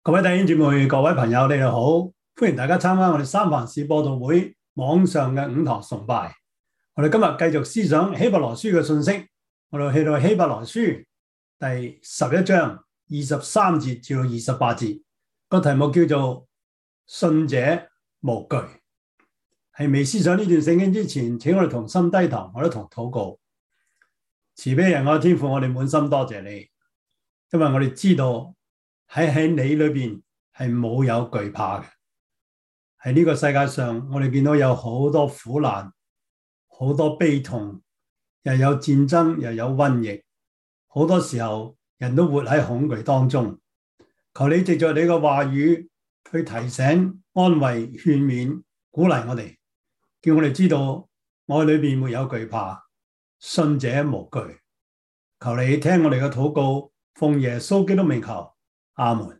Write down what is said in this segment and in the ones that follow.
各位弟兄姊妹、各位朋友，你哋好！歡迎大家參加我哋三藩市播道會網上嘅午堂崇拜。我哋今日繼續思想希伯來書嘅信息，我哋去到希伯來書第11章23節至到28節，個題目叫做信者無懼。喺未思想呢段聖經之前，請我哋同心低頭，我哋同禱告。慈悲人我嘅天父，我哋滿心多謝你，因為我哋知道喺你裏邊係冇有懼怕嘅。喺呢個世界上，我哋見到有好多苦難，好多悲痛，又有戰爭，又有瘟疫。好多時候人都活喺恐懼當中。求你藉着你嘅話語去提醒、安慰、勸勉、鼓勵我哋，叫我哋知道我裏邊沒有懼怕，信者無懼。求你聽我哋嘅禱告，奉耶穌基督名求。阿門。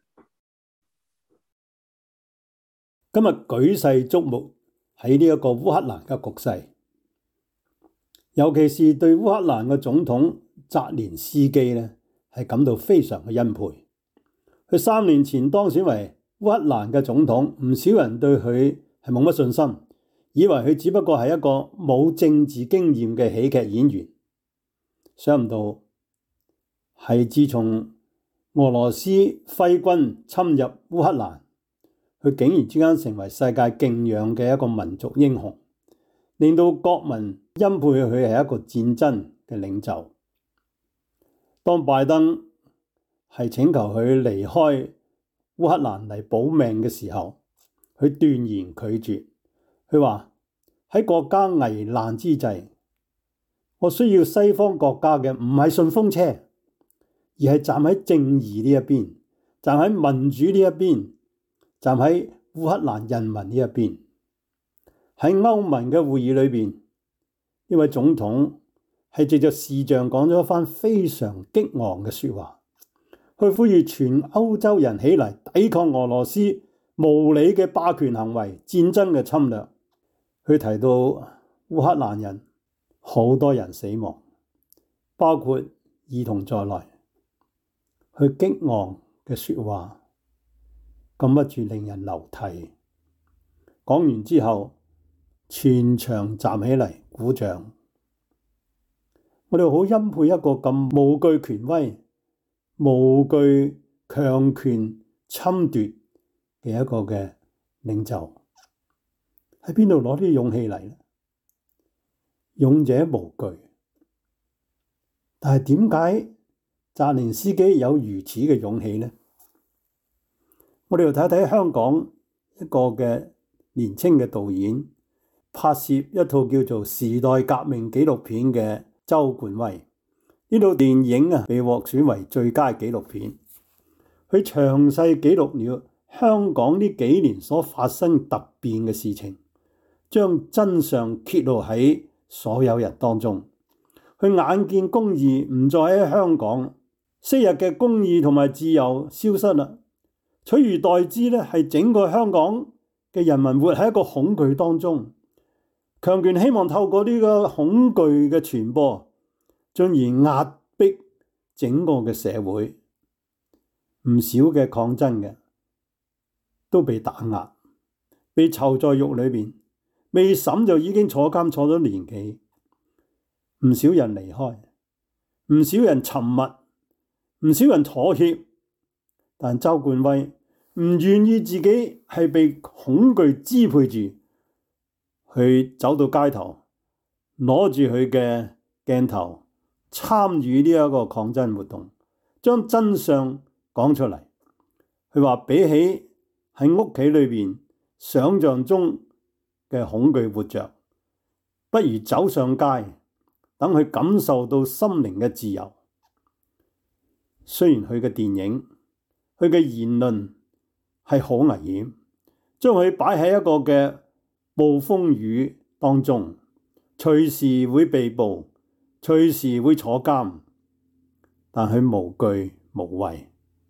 今日舉世矚目喺呢一個烏克蘭嘅局勢，尤其是對烏克蘭嘅總統澤連斯基呢，係感到非常嘅欽佩。佢3年前當選為烏克蘭嘅總統，唔少人對佢係冇乜信心，以為佢只不過係一個冇政治經驗嘅喜劇演員。想唔到係自從俄羅斯揮軍侵入烏克蘭，佢竟然之間成為世界敬仰嘅一個民族英雄，令到國民欽佩佢係一個戰爭嘅領袖。當拜登係請求佢離開烏克蘭嚟保命嘅時候，佢斷然拒絕。佢話喺國家危難之際，我需要西方國家嘅唔係順風車，而係站喺正義呢一邊，站喺民主呢一邊，站喺烏克蘭人民呢一邊。喺歐盟嘅會議裏邊，呢位總統係藉着視像講咗一番非常激昂嘅說話，去呼籲全歐洲人起嚟抵抗俄羅斯無理嘅霸權行為、戰爭嘅侵略。佢提到烏克蘭人好多人死亡，包括兒童在內。佢激昂嘅說話，禁不住令人流涕。講完之後，全場站起嚟鼓掌。我哋好欽佩一個咁無懼權威、無懼強權侵奪嘅一個嘅領袖。喺邊度攞啲勇氣嚟呢？勇者無懼。但係點解澤連斯基有如此嘅勇氣呢？我哋要睇睇香港一個嘅年輕嘅導演拍攝一套叫做《時代革命》紀錄片嘅周冠威。呢套電影被獲選為最佳紀錄片。佢詳細記錄了香港呢幾年所發生突變嘅事情，將真相揭露喺所有人當中。佢眼見公義唔再喺香港，昔日嘅公義同埋自由消失啦，取而代之呢係整個香港嘅人民活喺一個恐懼當中。強權希望透過呢個恐懼嘅傳播，進而壓迫整個嘅社會。唔少嘅抗爭嘅都被打壓，被囚在獄裏邊，未審就已經坐監坐咗年幾。唔少人離開，唔少人沉默，唔少人妥協，但周冠威唔願意自己係被恐懼支配住，去走到街頭，攞住佢嘅鏡頭，參與呢一個抗爭活動，將真相講出嚟。佢話比起喺屋企裏邊想象中嘅恐懼活着，不如走上街，等佢感受到心靈嘅自由。雖然佢嘅電影、佢嘅言論係好危險，將佢擺喺一個嘅暴風雨當中，隨時會被捕，隨時會坐監，但佢無懼無畏，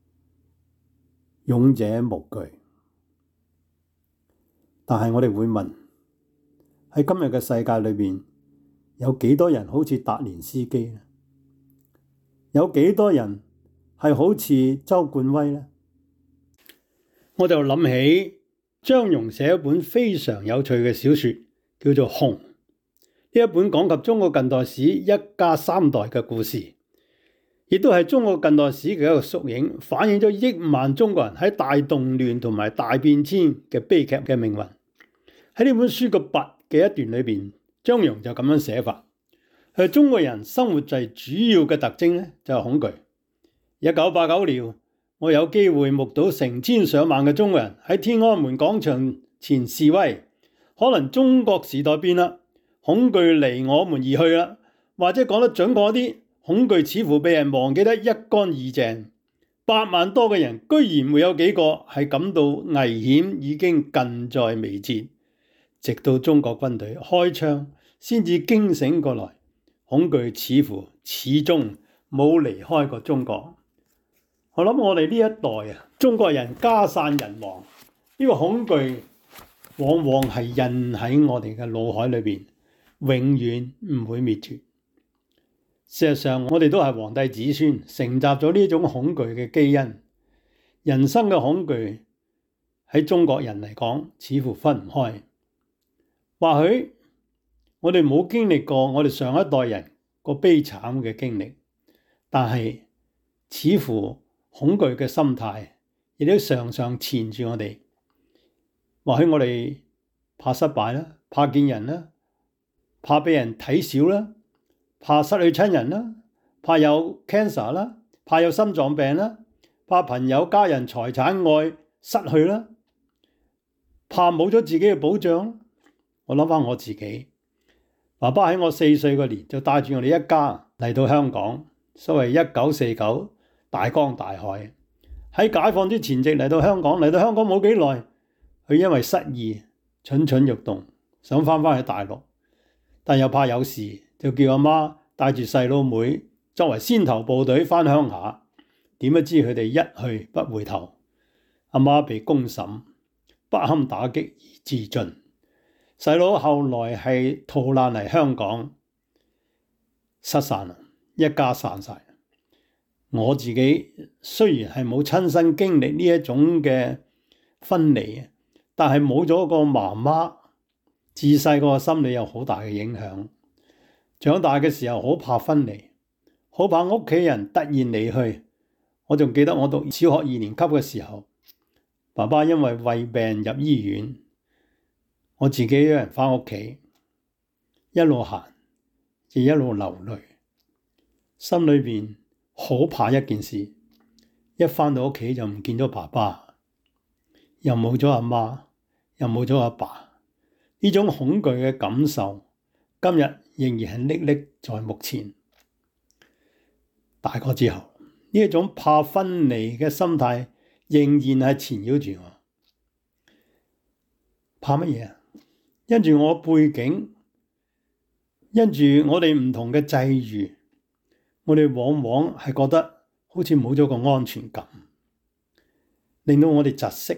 勇者無懼。但係我哋會問，喺今日嘅世界裏邊，有幾多人好似澤連斯基呢？有幾多人係好似周冠威呢？ 我就諗起張戎寫一本非常有趣嘅小說，叫做《紅》。呢一本講及中國近代史一家三代嘅故事，亦都係中國近代史嘅一個縮影，反映咗億萬中國人喺大動亂同埋大變遷嘅悲劇嘅命運。喺呢本書嘅跋嘅一段裏邊，張戎就咁樣寫法：中國人生活在主要嘅特徵咧就係恐懼。1989年，我有機會目睹成千上萬嘅中國人喺天安門廣場前示威。可能中國時代變啦，恐懼離我們而去啦，或者講得準確啲，恐懼似乎被人忘記得一乾二淨。8萬多嘅人居然沒有幾個係感到危險已經近在眉睫，直到中國軍隊開槍先至驚醒過來，恐懼似乎始終冇離開過中國。我諗我哋呢一代中國人家散人亡，呢個恐懼往往係印喺我哋嘅腦海裏邊，永遠唔會滅絕。事實上，我哋都係皇帝子孫，承襲咗呢種恐懼嘅基因。人生嘅恐懼喺中國人嚟講，似乎分唔開。或許我哋冇經歷過我哋上一代人個悲慘嘅經歷，但係似乎恐懼嘅心態亦都常常纏住我哋。或許我哋怕失敗啦，怕見人啦，怕俾人睇小啦，怕失去親人啦，怕有 cancer 啦，怕有心臟病啦，怕朋友家人財產愛失去啦，怕冇咗自己嘅保障。我諗翻我自己，爸爸喺我4歲嗰年就帶住我哋一家嚟到香港，所謂1949大江大海。喺解放之前夕嚟到香港冇幾耐，佢因為失意蠢蠢欲動，想翻去大陸，但又怕有事，就叫阿媽帶住細佬妹作為先頭部隊翻鄉下。點不知佢哋一去不回頭，阿媽被公審，不堪打擊而自盡。細佬後來係逃難嚟香港，失散啦，一家散晒。我自己雖然係冇親身經歷呢一種嘅分離，但係冇咗個媽媽，自細個心理有好大嘅影響。長大嘅時候好怕分離，好怕屋企人突然離去。我仲記得我讀小學2年級嘅時候，爸爸因為胃病入醫院，我自己一個人返屋企，一路行亦一路流淚，心裏邊好怕一件事，一返到屋企就唔見咗爸爸，又冇咗阿媽，又冇咗阿爸。呢種恐懼嘅感受，今日仍然係歷歷在目前。大個之後，呢一種怕分離嘅心態仍然係纏繞住我。怕乜嘢啊？因住我背景，因住我哋唔同嘅際遇，我哋往往係覺得好似冇咗個安全感，令到我哋窒息。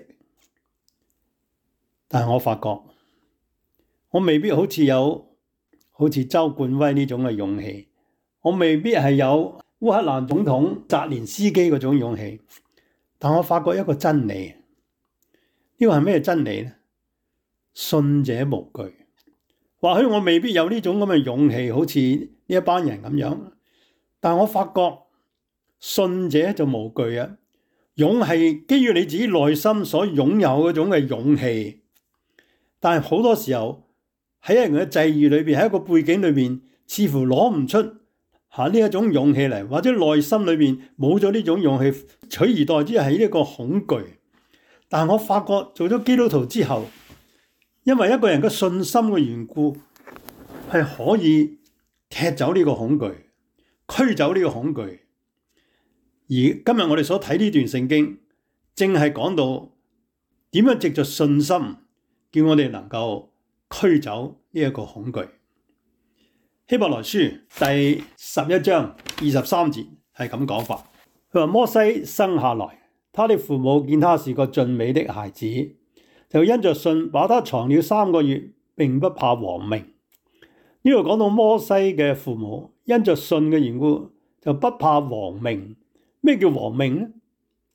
但係我發覺，我未必好似周冠威呢種嘅勇氣，我未必係有烏克蘭總統澤連斯基嗰種勇氣。但我發覺一個真理，呢個係咩真理呢？信者無懼。或許我未必有呢種咁嘅勇氣，好似呢一班人咁樣，但我發覺信者就無懼啊！勇係基於你自己內心所擁有嗰種嘅勇氣，但係好多時候喺一個人嘅際遇裏邊，喺一個背景裏邊，似乎攞唔出呢一種勇氣嚟，或者內心裏邊冇咗呢種勇氣，取而代之係呢個恐懼。但係我發覺做咗基督徒之後，因為一個人嘅信心嘅緣故，係可以踢走呢個恐懼，驅走呢個恐懼。而今日我哋所睇呢段聖經，正係講到點樣藉着信心，叫我哋能夠驅走呢一個恐懼。希伯來書第11章23節係咁講法，佢話摩西生下來，他的父母見他是個俊美的孩子，就因着信把他藏了3個月，並不怕王命。呢度講到摩西嘅父母因着信嘅緣故，就不怕王命。咩叫王命呢？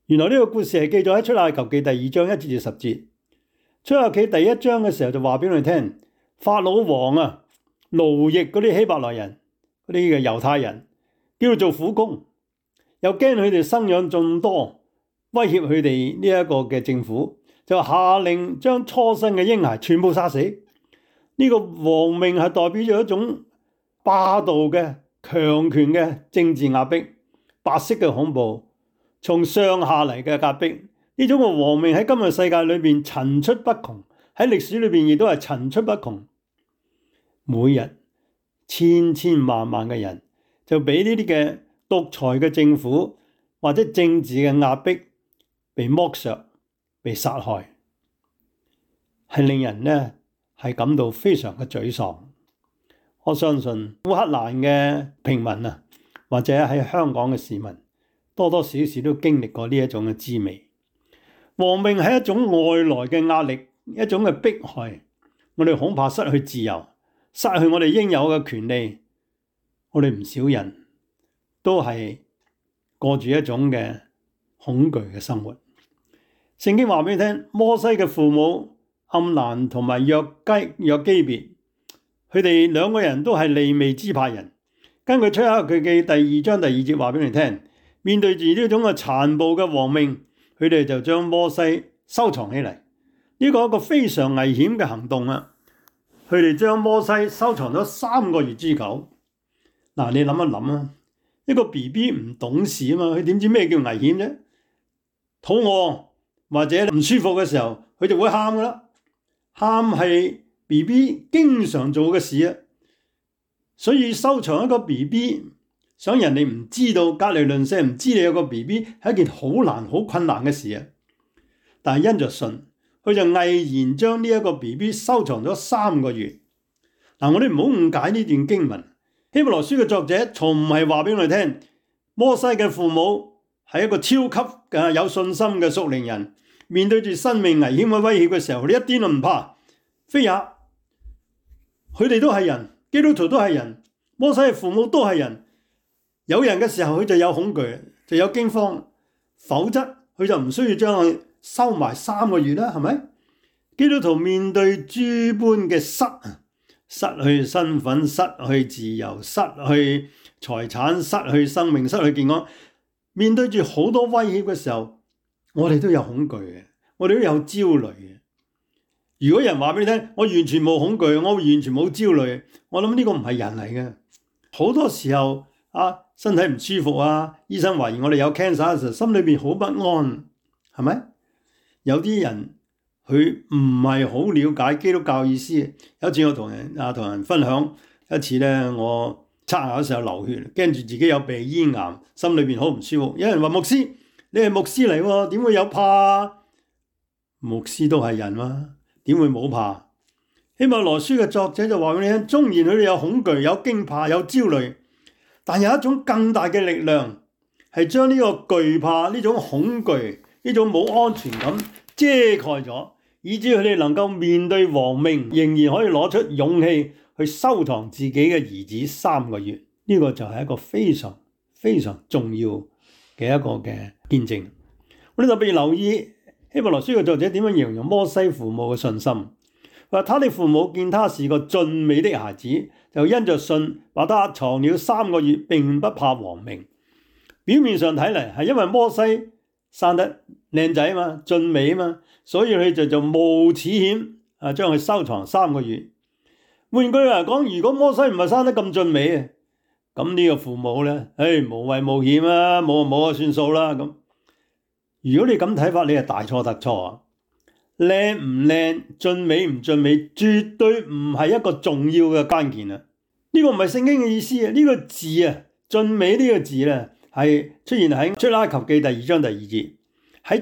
原來呢個故事係記載喺出埃及記第2章1節至10節。出埃及記第1章嘅時候就話俾我哋聽，法老王啊奴役嗰啲希伯來人，嗰啲嘅猶太人，叫佢做苦工，又驚佢哋生養眾多，威脅佢哋呢一個嘅政府，就下令將初生嘅嬰孩全部殺死。呢個王命係代表咗一種霸道嘅強權嘅政治壓迫，白色嘅恐怖，從上下嚟嘅壓迫。呢種嘅王命喺今日世界裏面層出不窮，喺歷史裏面亦都係層出不窮。每日千千萬萬嘅人就俾呢啲嘅獨裁嘅政府或者政治嘅壓迫，被剝削、被殺害，係令人呢係感到非常嘅沮喪。我相信烏克蘭嘅平民啊，或者喺香港嘅市民，多多少少都經歷過呢一種嘅滋味。王命係一種外來嘅壓力，一種嘅迫害，我哋恐怕失去自由，失去我哋應有嘅權利。我哋唔少人都係過住一種嘅恐懼嘅生活。聖經話俾你聽，摩西嘅父母暗蘭同埋約基別，佢哋兩個人都係利未支派人。根據出埃及記第2章第2節話俾你聽，面對住呢種嘅殘暴嘅王命，佢哋就將摩西收藏起嚟。呢個係一個非常危險嘅行動啊！佢哋將摩西收藏咗3個月之久。嗱，你諗一諗啊，一個 BB 唔懂事啊嘛，佢點知咩叫危險啫？肚餓或者唔舒服嘅時候，佢就會喊噶啦。喊係 BB 經常做嘅事啊，所以收藏一個 BB， 想人哋唔知道，隔籬鄰舍唔知你有個 BB 係一件好難好困難嘅事啊。但係因着信，佢就毅然將呢一個 BB 收藏咗3個月。嗱，我哋唔好誤解呢段經文。希伯來書嘅作者從唔係話俾我哋聽，摩西嘅父母係一個超級嘅有信心嘅屬靈人，面對住生命危險嘅威脅嘅時候，佢哋一啲都唔怕。非也，佢哋都係人，基督徒都係人，摩西嘅父母都係人。有人嘅時候，佢就有恐懼，就有驚慌，否則佢就唔需要將佢收埋3個月啦，係咪？基督徒面對諸般嘅失去身份、失去自由、失去財產、失去生命、失去健康，面對住好多威脅嘅時候，我哋都有恐懼嘅，我哋都有焦慮嘅。如果人話俾你聽，我完全冇恐懼，我完全冇焦慮，我諗呢個唔係人嚟嘅。好多時候身體唔舒服啊，醫生懷疑我哋有 cancer 嘅時候，心裏邊好不安，係咪？有啲人佢唔係好了解基督教意思。有一次我同人分享一次咧，我刷牙嘅時候流血，驚住自己有鼻咽癌，心裏邊好唔舒服。有人話牧師，你係牧師嚟喎，點會有怕？牧師都係人嘛，點會冇怕？希伯來書嘅作者就話俾你聽，縱然佢哋有恐懼、有驚怕、有焦慮，但有一種更大嘅力量，係將呢個懼怕、呢種恐懼、呢種冇安全感遮蓋咗，以致佢哋能夠面對王命，仍然可以攞出勇氣去收藏自己嘅兒子3個月。呢個就係一個非常非常重要嘅一個嘅見證。我哋特別留意希伯來書嘅作者點樣形容摩西父母嘅信心。話他的父母見他是個俊美的孩子，就因着信把他藏了3個月，並不怕王命。表面上睇嚟係因為摩西生得靚仔嘛，俊美嘛，所以佢就冒此險將佢收藏3個月。換句話講，如果摩西唔係生得咁俊美啊，咁呢個父母咧，無謂冒險啊，冇算數啦咁。如果你咁睇法，你係大錯特錯啊！靚唔靚、俊美唔俊美，絕對唔係一個重要嘅關鍵啊！呢個唔係聖經嘅意思啊！呢個字啊，俊美呢個字咧，係出現喺出埃及記第2章第2節。喺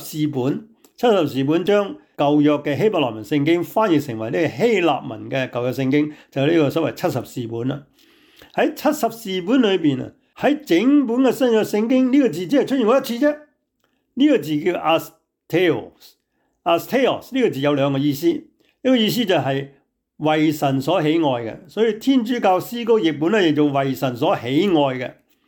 70士本將舊約嘅希伯來文聖經翻譯成為呢個希臘文嘅舊約聖經，就係呢個所謂70士本啦。喺70士本裏邊啊，喺整本嘅新約聖經呢個字只係出現過一次啫。呢個字叫 asteos 呢個字有2個意思，一個意思就係為神所喜愛嘅，所以天主教詩歌譯本咧亦做為神所喜愛嘅。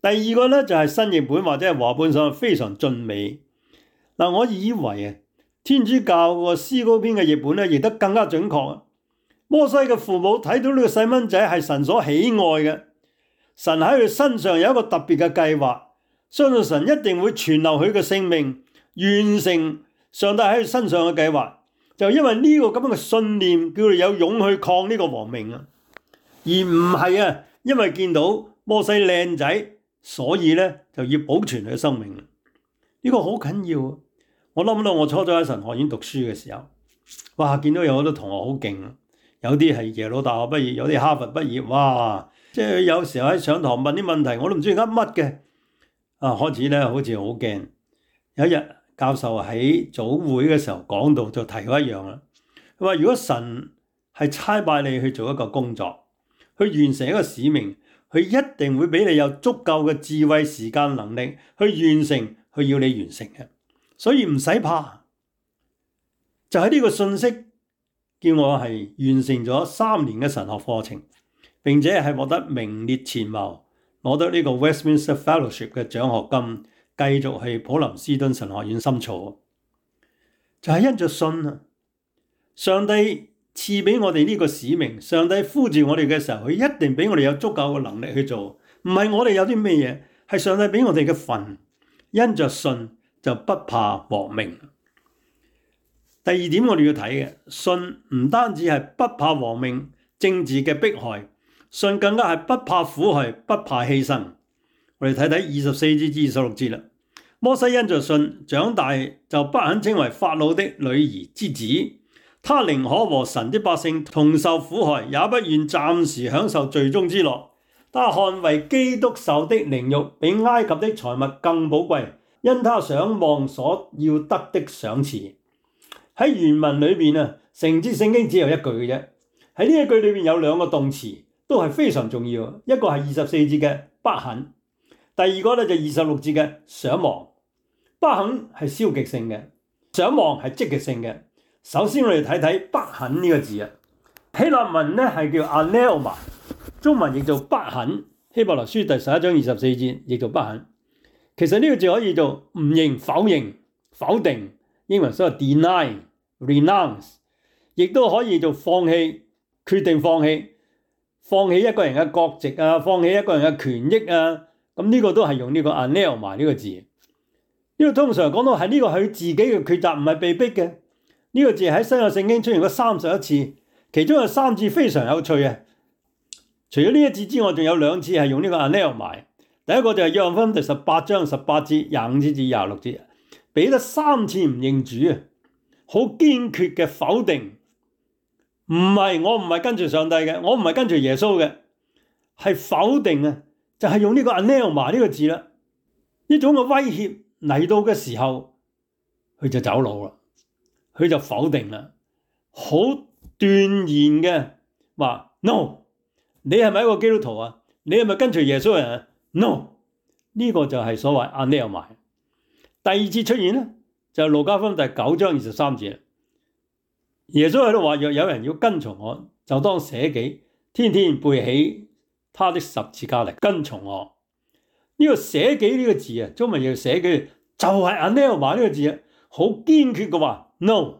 第二個咧就係新譯本或者係和合本上非常俊美。我以為啊，天主教個詩歌篇嘅譯本咧譯得更加準確。摩西嘅父母睇到呢個細蚊仔係神所喜愛嘅，神喺佢身上有一個特別嘅計劃，相信神一定會存留佢嘅性命，完成上帝喺佢身上嘅計劃。就因為呢個咁樣嘅信念，叫佢有勇去抗呢個王命啊，而唔係啊，因為見到摩西靚仔，所以咧就要保存佢嘅生命。呢個好緊要。我諗到我初初喺神學院讀書嘅時候，哇，見到有好多同學好勁，有啲係耶魯大學畢業，有啲哈佛畢業，哇！即係有時候喺上堂問啲問題，我都唔知噏乜嘅。開始咧好似好驚。有一日教授喺早會嘅時候講到，就提過一樣啦。佢話如果神係差派你去做一個工作，去完成一個使命，佢一定會俾你有足夠嘅智慧、時間、能力去完成，去要你完成嘅。所以唔使怕，就喺呢個信息叫我係完成咗3年嘅神學課程，並且係獲得名列前茅，攞得呢個 Westminster Fellowship 嘅獎學金，繼續去普林斯頓神學院深造。就係因着信啊，上帝賜俾我哋呢個使命，上帝呼召我哋嘅時候，佢一定俾我哋有足夠嘅能力去做，唔係我哋有啲咩嘢，係上帝俾我哋嘅份，因着信。就不怕王命。第二點我哋要睇嘅，信唔單止係不怕王命政治嘅迫害，信更加係不怕苦害，不怕犧牲。我哋睇睇24節至26節啦。摩西因着信長大，就不肯稱為法老的女兒之子，他寧可和神的百姓同受苦害，也不願暫時享受罪中之樂。他看為基督受的凌辱，比埃及的財物更寶貴。因他想望所要得的賞賜。喺原文裏面啊，成節聖經只有一句嘅啫。喺呢一句裏面有2個動詞，都係非常重要。一個係24節嘅不肯，第二個咧就26節嘅想望。不肯係消極性嘅，想望係積極性嘅。首先我哋睇睇不肯呢個字啊，希臘文咧係叫 anelma， 中文譯做不肯。希伯來書第11章24節譯做不肯。其實呢個字可以做唔認、否認、否定，英文所謂 deny、renounce， 亦都可以做放棄、決定放棄，放棄一個人嘅國籍啊，放棄一個人嘅權益啊，咁呢個都係用呢個 anelma 呢個字。呢個通常講到係呢個係佢自己嘅抉擇，唔係被逼嘅。呢個字喺新約聖經出現過31次，其中有3次非常有趣啊。除咗呢一次之外，仲有2次係用呢個 anelma。第一個就係約翰福音第18章18節、25節至26節，彼得3次唔認主啊，好堅決嘅否定，我唔係跟住上帝嘅，我唔係跟住耶穌嘅，係否定啊，就係用呢個 anelma 呢個字啦。呢種嘅威脅嚟到嘅時候，佢就走佬啦，佢就否定啦，好斷然嘅話 no， 你係咪一個基督徒啊？你係咪跟隨耶穌人啊？No， 呢個就係所謂 anelma。第二次出現咧，就係路加福音第9章23節。耶穌喺度話：若有人要跟從我，就當捨己，天天背起他的十字架嚟跟從我。呢個捨己呢個字啊，中文要捨己，就係 anelma 呢個字啊，好堅決嘅話 no。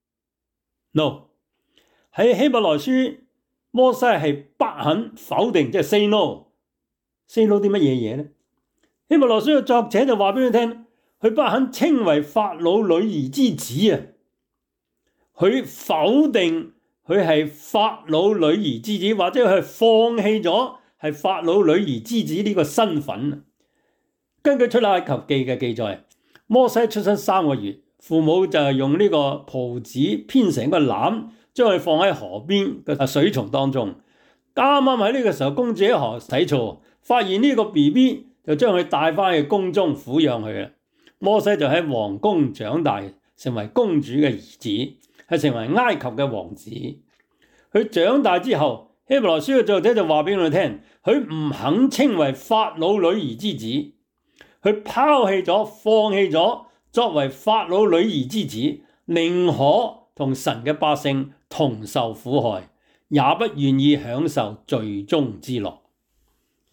喺希伯來書，摩西係不肯否定，即係 say no。say no 啲乜嘢嘢咧？希伯來書嘅作者就話俾你聽，佢不肯稱為法老女兒之子啊！佢否定佢係法老女兒之子，或者佢係放棄咗係法老女兒之子呢個身份。根據出埃及記嘅記載，摩西出生3個月，父母就係用呢個袍子編成一個籃，將佢放喺河邊嘅水叢當中。啱啱喺呢個時候，公主喺河洗澡，發現呢個 BB 就將佢帶翻去宮中撫養佢啦。摩西就喺皇宮長大，成為公主嘅兒子，係成為埃及嘅王子。佢長大之後，希伯來書嘅作者就話俾我哋聽，佢唔肯稱為法老女兒之子，佢拋棄咗、放棄咗作為法老女兒之子，寧可同神嘅百姓同受苦害，也不願意享受罪中之樂。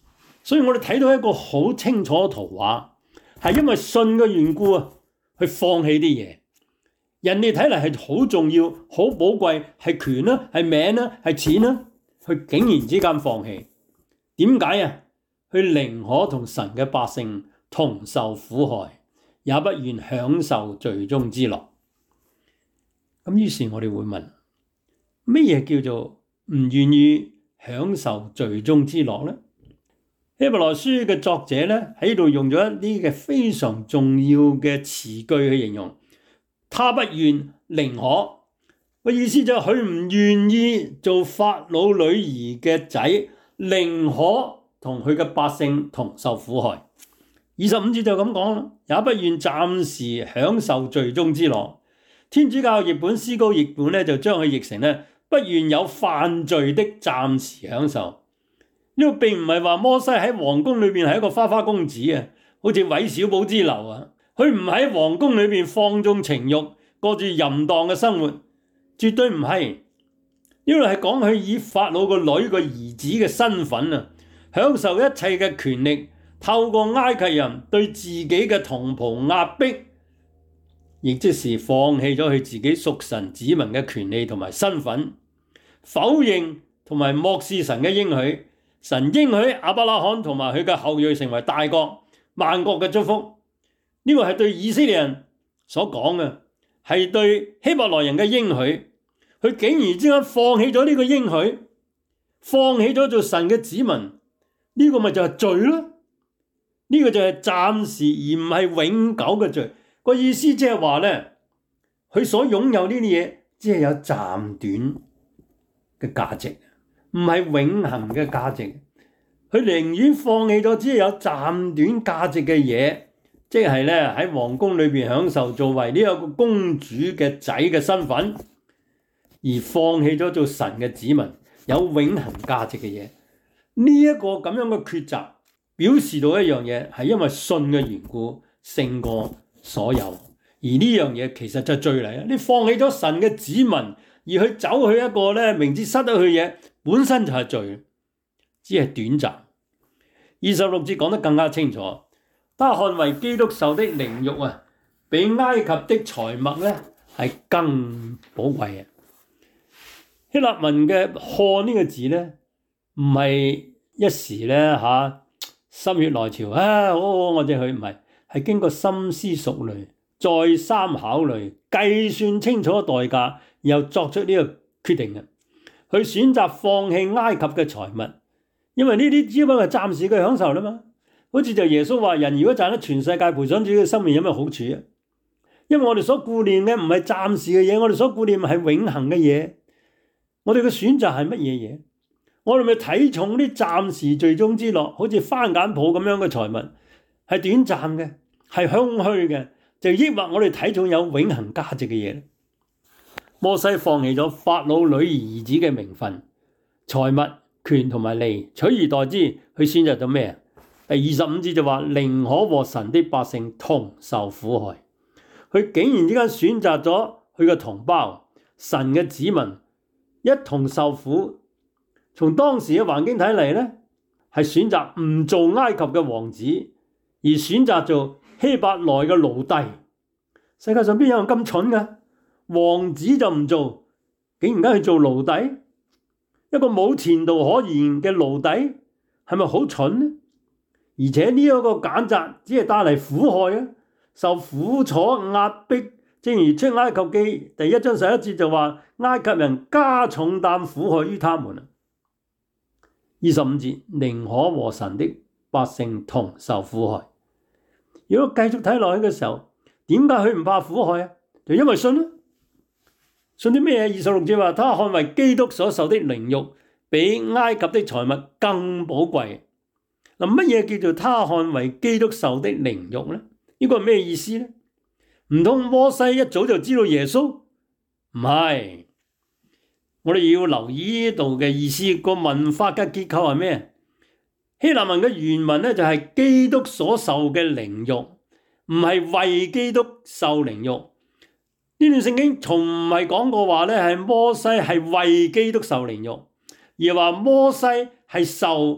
所以我哋睇到一個好清楚嘅圖畫，係因為信嘅緣故啊，去放棄啲嘢。人哋睇嚟係好重要、好寶貴，係權啦、係名啦、係錢啦，佢竟然之間放棄。點解啊？佢寧可同神嘅百姓同受苦害，也不願享受罪中之樂。咁於是我哋會問，乜嘢叫做唔願意享受罪中之樂呢？希伯來書嘅作者咧喺度用咗一啲嘅非常重要嘅詞句去形容，他不願寧可，個意思就係佢唔願意做法老女兒嘅仔，寧可同佢嘅百姓同受苦害。25節就咁講啦，也不願暫時享受罪中之樂。天主教譯本思高譯本咧就將佢譯成咧，不願有犯罪的暫時享受。呢個並唔係話摩西喺皇宮裏邊係一個花花公子啊，好似韋小寶之流啊，佢唔喺皇宮裏邊放縱情慾，過住淫蕩嘅生活，絕對唔係。呢個係講佢以法老個女個兒子嘅身份啊，享受一切嘅權力，透過埃及人對自己嘅同袍壓迫，亦即是放棄咗佢自己屬神子民嘅權利同埋身份，否認同埋漠視神嘅應許。神應許亞伯拉罕同埋佢嘅後裔成為大國，萬國嘅祝福。呢個係對以色列人所講嘅，係對希伯來人嘅應許。佢竟然之間放棄咗呢個應許，放棄咗做神嘅子民，呢個咪就係罪咯。呢個就係暫時而唔係永久嘅罪。個意思即係話咧，佢所擁有呢啲嘢只係有暫短嘅價值，唔係永恆嘅價值。佢寧願放棄咗只係有暫短價值嘅嘢，即係咧喺皇宮裏邊享受作為呢一個公主嘅仔嘅身份，而放棄咗做神嘅子民有永恆價值嘅嘢。呢一個咁樣嘅抉擇，表示到一樣嘢，係因為信嘅緣故勝過所有。而呢樣嘢其實就係罪嚟啊！你放棄咗神嘅子民，而去走去一個咧明知失得去嘢，本身就係罪，只係短暫。26節講得更加清楚，他看為基督受的凌辱啊，比埃及的財物咧係更寶貴嘅。希臘文嘅看呢個字咧，唔係一時咧心血來潮好我哋去，唔係，係經過深思熟慮，再三考慮，計算清楚代價，然後作出呢個決定嘅。佢選擇放棄埃及嘅財物，因為呢啲只不過係暫時嘅享受啦嘛。好似就耶穌話：人如果賺得全世界，賠上自己嘅生命有咩好處啊？因為我哋所顧念嘅唔係暫時嘅嘢，我哋所顧念係永恆嘅嘢。我哋嘅選擇係乜嘢嘢？我哋咪睇重啲暫時最終之樂，好似番梘鋪咁樣嘅財物，係短暫嘅，係空虛嘅，就抑或我哋睇重有永恆價值嘅嘢咧？摩西放棄咗法老女兒子嘅名分、財物、權同埋利，取而代之，佢選擇咗咩？第25節就話：寧可和神的百姓同受苦害。佢竟然之間選擇咗佢嘅同胞、神嘅子民一同受苦。從當時嘅環境睇嚟咧，係選擇唔做埃及嘅王子，而選擇做希伯來嘅奴隸。世界上邊有人咁蠢㗎？王子就唔做，竟然間去做奴隸？一個冇前途可言嘅奴隸，係咪好蠢呢？而且呢一個揀擇只係帶嚟苦害啊，受苦楚壓迫。正如出埃及記第1章11節就話：埃及人加重擔苦害於他們。25節，寧可和神的百姓同受苦害。如果繼續睇落去嘅時候，點解佢唔怕苦害啊？就因為信啦。信啲咩嘢？26節話：他看為基督所受的凌辱，比埃及的財物更寶貴。嗱，乜嘢叫做他看為基督受的凌辱呢？呢個係咩意思呢？唔通摩西一早就知道耶穌？唔係，我哋要留意呢度嘅意思。個文法嘅結構係咩？希臘文嘅原文咧就係基督所受嘅凌辱，唔係為基督受凌辱。呢段聖經從唔係講過話咧係摩西係為基督受凌辱，而話摩西係受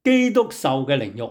基督受嘅凌辱。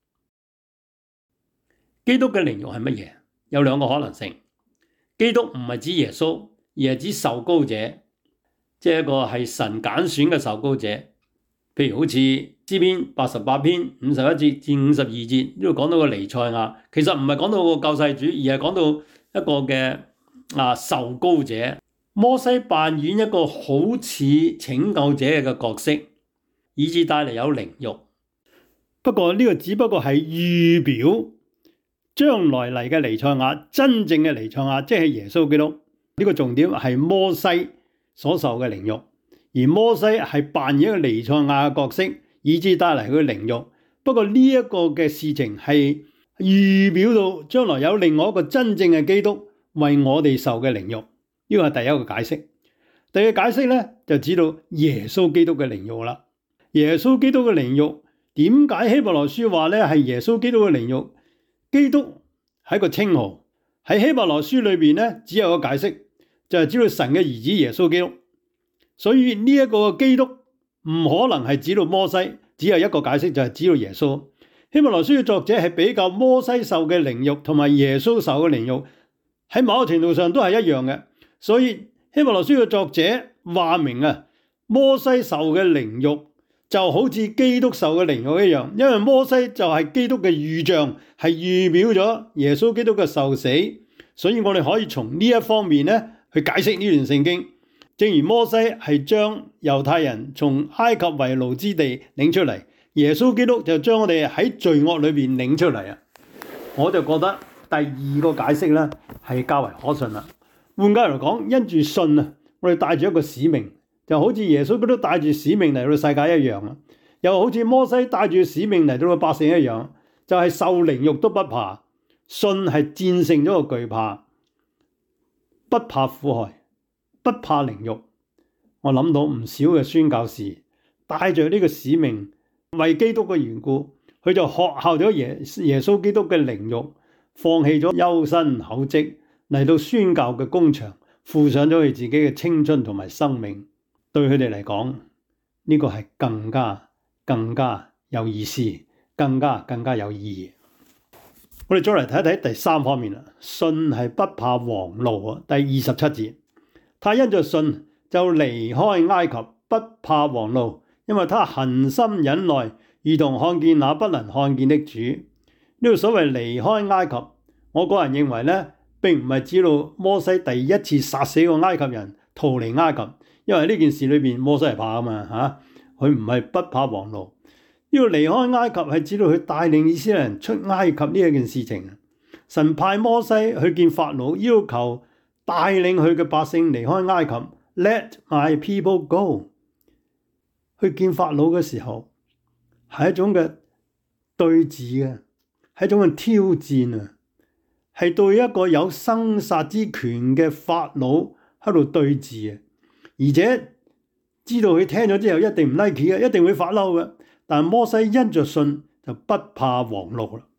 基督嘅凌辱係乜嘢？有兩個可能性。基督唔係指耶穌，而係指受膏者，即係一個係神揀選嘅受膏者。譬如好似詩篇88篇51節至52節呢度講到個彌賽亞，其實唔係講到個救世主，而係講到一個嘅受膏者。摩西扮演一個好似拯救者嘅角色，以致帶嚟有凌辱。不過呢個只不過係預表將來嚟嘅彌賽亞，真正嘅彌賽亞即係耶穌基督。呢個重點係摩西所受嘅凌辱，而摩西係扮演一個彌賽亞嘅角色，以致帶嚟佢嘅凌辱。不過呢一個嘅事情係預表到將來有另外一個真正嘅基督為我哋受嘅凌辱。呢個係第一個解釋。第二個解釋咧就指到耶穌基督嘅凌辱啦。耶穌基督嘅凌辱，點解希伯來書話咧係耶穌基督嘅凌辱？基督係一個稱號，喺希伯來書裏邊咧只有一個解釋，就係指到神嘅兒子耶穌基督。所以呢一個基督唔可能係指到摩西，只有一個解釋，就係指到耶穌。希伯來書嘅作者係比較摩西受嘅凌辱同埋耶穌受嘅凌辱，喺某個程度上都係一樣嘅。所以希伯來書嘅作者話明摩西受嘅凌辱就好似基督受嘅凌辱一樣，因為摩西就係基督嘅預像，係預表咗耶穌基督嘅受死。所以我哋可以從呢一方面去解釋呢段聖經。正如摩西係將猶太人從埃及為奴之地領出嚟，耶穌基督就將我哋喺罪惡裏邊領出嚟。我就覺得第二個解釋係較為可信啦。換句嚟講，因住信我哋帶住一個使命，就好似耶穌基督帶住使命嚟到世界一樣，又好似摩西帶住使命嚟到百姓一樣，就係受凌辱都不怕，信係戰勝咗個懼怕，不怕苦害，不怕凌辱。我諗到唔少嘅宣教士帶着呢個使命，為基督嘅緣故，佢就學效咗耶穌基督嘅凌辱，放棄咗優薪厚職，嚟到宣教嘅工場，付上咗佢自己嘅青春同埋生命。對佢哋嚟講，呢個係更加有意思，更加有意義。我哋再嚟睇一睇第三方面啦，信係不怕王怒。第27節，他因着信就離開埃及，不怕王怒，因為他恒心忍耐，如同看見那不能看見的主。呢個所謂離開埃及，我個人認為並唔係指到摩西第一次殺死個埃及人逃離埃及，因為呢件事裏邊摩西係怕啊嘛，佢唔係不怕王怒。呢個離開埃及係指到佢帶領以色列人出埃及呢一件事情。神派摩西去見法老，要求帶領佢嘅百姓離開埃及。Let my people go。去見法老嘅時候係一種嘅對峙嘅，係一種嘅挑戰啊！係對一個有生殺之權嘅法老喺度對峙啊！而且知道佢聽咗之後一定唔 like 嘅，一定會發嬲嘅。但摩西因着信就不怕王怒啦。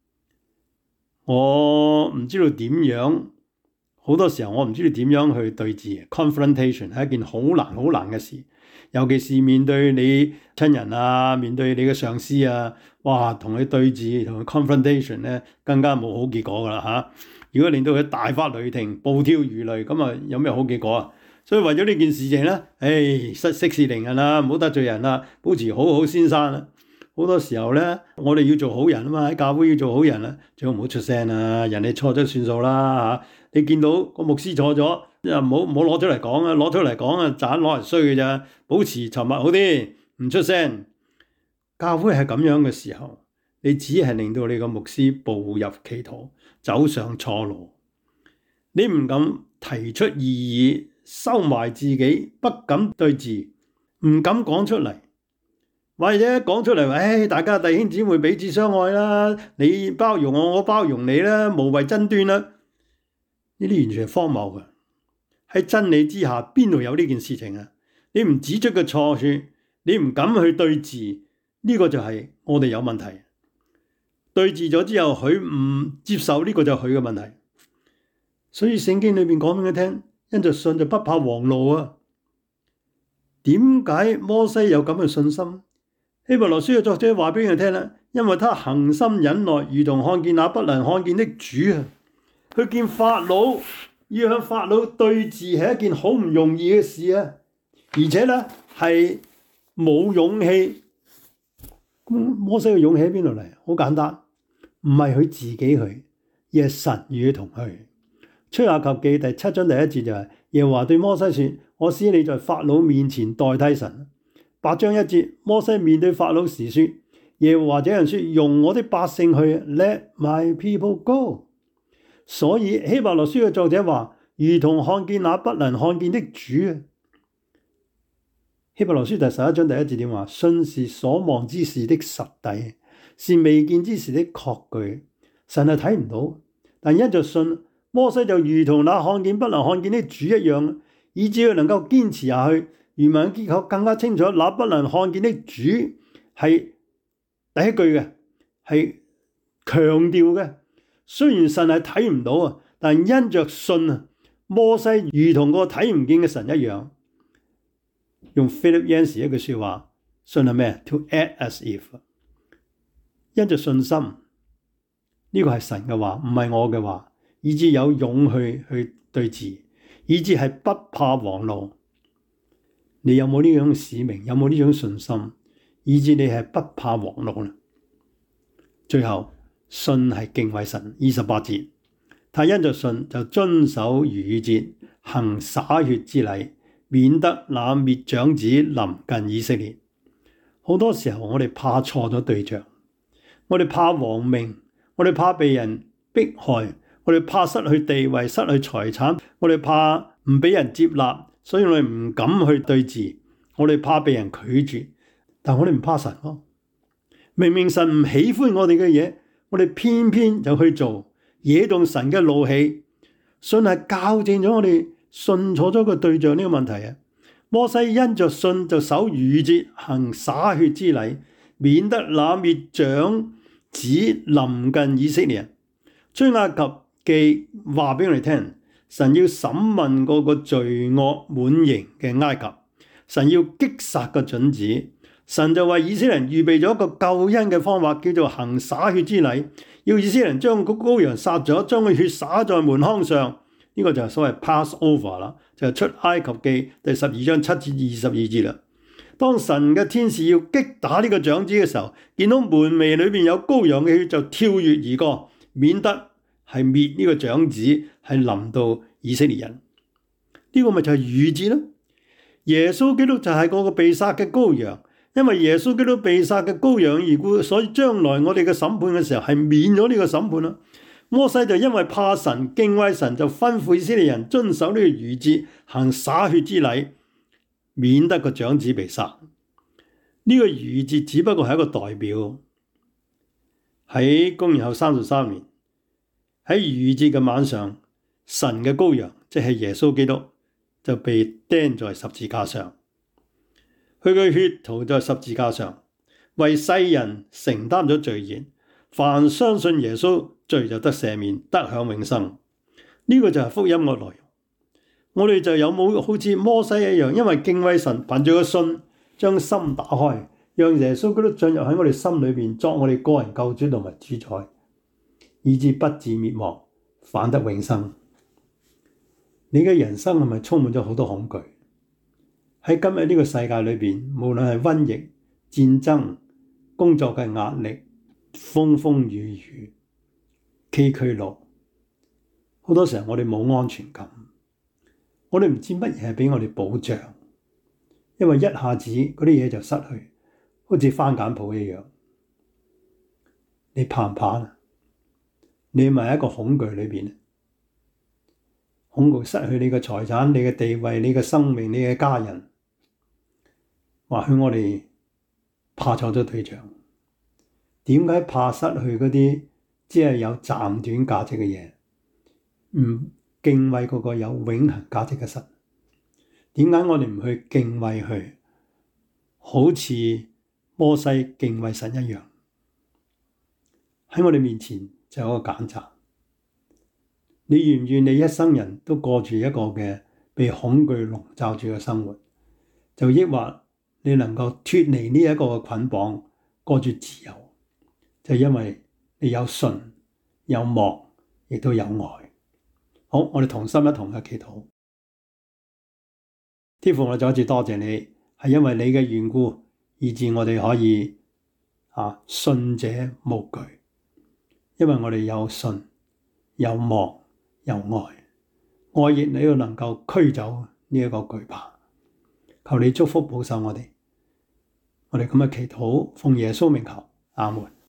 我唔知道點樣，好多時候我唔知道點樣去對峙。Confrontation 係一件好難嘅事，尤其是面對你親人啊，面對你嘅上司啊，哇，同佢對峙，同佢 confrontation 更加冇好結果噶啦嚇。如果令到佢大發雷霆、暴跳如雷，咁有咩好結果啊？所以為咗呢件事情息事寧人啦，唔好得罪人啦，保持好先生啦。好多時候我哋要做好人啊嘛，喺教會要做好人啦，最好唔好出聲啦，人哋錯咗算數啦嚇。你見到個牧師錯咗，唔好攞出嚟講啊，攞出嚟講啊，盞攞人衰嘅咋，保持沉默好啲，唔出聲。教會係咁樣嘅時候，你只係令到你個牧師步入歧途，走上錯路。你唔敢提出異議，收埋自己，不敢對峙，唔敢講出嚟，或者講出嚟，大家弟兄姊妹彼此相愛啦，你包容我，我包容你啦，無謂爭端啦。呢啲完全係荒謬嘅。喺真理之下，邊度有呢件事情啊？你唔指出嘅錯處，你唔敢去對峙，呢個就係我哋有問題。對峙咗之後，佢唔接受，呢個就係佢嘅問題。所以聖經裏邊講俾佢聽，因着信就不怕王怒啊。點解摩西有咁嘅信心？ 希伯來書嘅作者話俾佢聽啦，因為他恒心忍耐，如同看見那不能看見的主啊。佢見法老，要向法老對峙係一件好唔容易嘅事啊，而且咧係冇勇氣。摩西嘅勇氣喺邊度嚟？好簡單，唔係佢自己去，而係神與佢同去。出埃及記第7章第1節就係耶和華對摩西說：我使你在法老面前代替神。8章1節，摩西面對法老時說：耶和華這樣說，容我的百姓去 ，Let my people go。所以希伯來書嘅作者話，如同看見那不能看見的主。希伯來書第11章第1節點話？信是所望之事的實底，是未見之事的確據。神係睇唔到，但因着信，摩西就如同那看見不能看見的主一樣，以至佢能夠堅持下去。原文結構更加清楚，那不能看見的主係第一句嘅，係強調嘅。雖然神係睇唔到啊，但因着信啊，摩西如同個睇唔見嘅神一樣。用 Philip Yancey 一句說話，信係咩 ？To act as if。因着信心，呢個係神嘅話，唔係我嘅話，以致有勇氣去對峙，以致係不怕王怒。你有冇呢種使命？有冇呢種信心？以致你係不怕王怒呢？最後，信係敬畏神。28節，他因着信就遵守逾越節，行灑血之禮，免得那滅長子臨近以色列。好多時候我哋怕錯咗對象，我哋怕亡命，我哋怕被人迫害，我哋怕失去地位、失去財產，我哋怕唔俾人接納，所以我哋唔敢去對峙，我哋怕被人拒絕，但我哋唔怕神咯。明明神唔喜歡我哋嘅嘢，我哋偏偏就去做，惹動神嘅怒氣。信係校正咗我哋信錯咗個對象呢個問題啊！摩西因着信就守逾越節，行灑血之禮，免得那滅長子臨近以色列人。出埃及記話俾我哋聽，神要審問嗰個罪惡滿盈嘅埃及，神要擊殺個種子，神就為以色列人預備咗一個救恩嘅方法，叫做行灑血之禮，要以色列人將個羔羊殺咗，將佢血灑在門框上。呢個就係所謂 Passover 啦，就係出埃及記第12章7至22節啦。當神嘅天使要擊打呢個長子嘅時候，見到門楣裏邊有羔羊嘅血，就跳躍而過，免得係滅呢個長子，係臨到以色列人。呢個咪就係逾越節咯。耶穌基督就係嗰個被殺嘅羔羊，因為耶穌基督被殺嘅羔羊而故，所以將來我哋嘅審判嘅時候係免咗呢個審判啦。摩西就因為怕神、敬畏神，就吩咐以色列人遵守呢個逾越節，行灑血之禮，免得個長子被殺。呢個逾越節只不過係一個代表。喺公元後33年，喺逾越節嘅晚上，神嘅羔羊即係耶穌基督就被釘在十字架上，佢嘅血塗在十字架上，為世人承擔咗罪孽。凡相信耶穌，罪就得赦免，得享永生。呢個就係福音嘅內容。我哋就有冇好似摩西一樣，因為敬畏神，憑住個信，將心打開，讓耶穌基督進入喺我哋心裏邊，作我哋個人救主同埋主宰，以致不至滅亡，反得永生。你嘅人生係咪充滿咗好多恐懼？喺今日呢個世界裏邊，無論係瘟疫、戰爭、工作嘅壓力、風風雨雨、崎嶇路，好多時候我哋冇安全感，我哋唔知乜嘢係俾我哋保障，因為一下子嗰啲嘢就失去，好似翻簡譜一樣。你怕唔怕呢？你咪喺一個恐懼裏邊，恐懼失去你嘅財產、你嘅地位、你嘅生命、你嘅家人。或許我哋怕錯咗對象。點解怕失去嗰啲只係有暫短價值嘅嘢，唔敬畏嗰個有永恆價值嘅神？點解我哋唔去敬畏佢，好似摩西敬畏神一樣？喺我哋面前就有一個揀擇，你願唔願你一生人都過住一個嘅被恐懼籠罩住嘅生活，就抑或你能夠脫離呢一個嘅捆綁，過住自由，就因為你有信、有莫，亦都有愛。好，我哋同心一同嘅祈禱。天父，我再一次多謝你，係因為你嘅緣故，以致我哋可以信者無懼，因為我哋有信、有莫、有愛，愛亦你要能夠驅走呢一個懼怕。求你祝福保守我哋，我哋咁嘅祈禱，奉耶穌名求，阿門。